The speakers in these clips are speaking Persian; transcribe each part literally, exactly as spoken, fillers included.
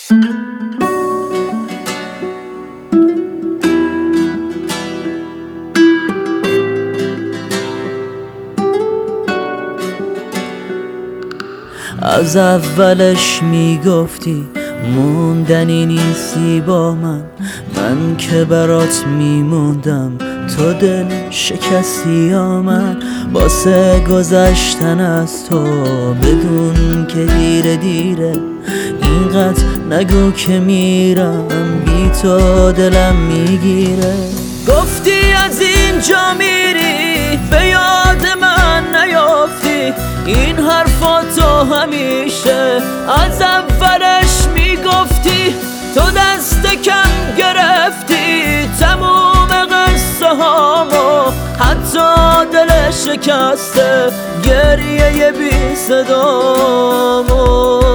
از اولش میگفتی موندنی نیستی با من، من که برات میموندم تو دل شکستی یا من. واسه گذشتن از تو بدون که دیره دیره اینقدر نگو که میرم بی تو دلم میگیره. گفتی از اینجا میری به یاد من نیافتی، این حرفا تو همیشه از اولش میگفتی. تو دست کم گرفتی تموم قصه هامو، حتی دل شکسته گریه بی صدامو.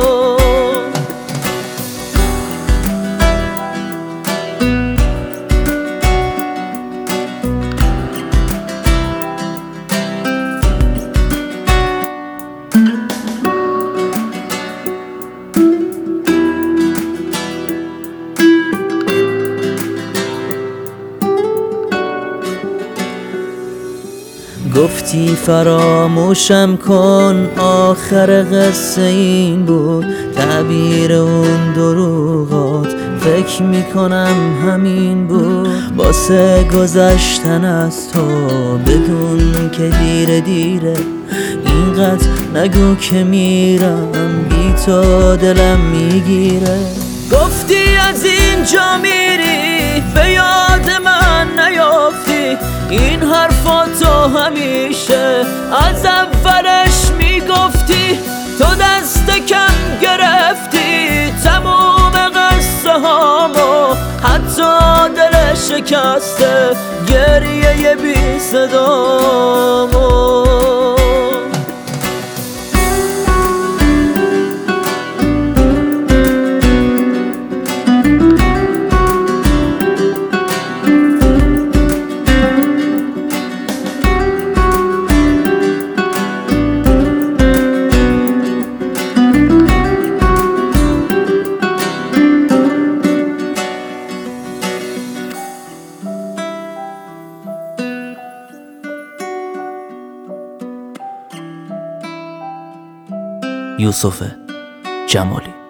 گفتی فراموشم کن آخر قصه این بود، تعبیر اون دروغات فکر میکنم همین بود. واسه گذشتن از تو بدون که دیره دیره اینقدر نگو که میرم بی تو دلم میگیره. گفتی از اینجا میری به یاد من نیافتی، این حرفا تو همیشه از اولش میگفتی. تو دست کم گرفتی تموم قصه هامو، حتی دل شکسته گریه بی صدامو. یوسف جمالی.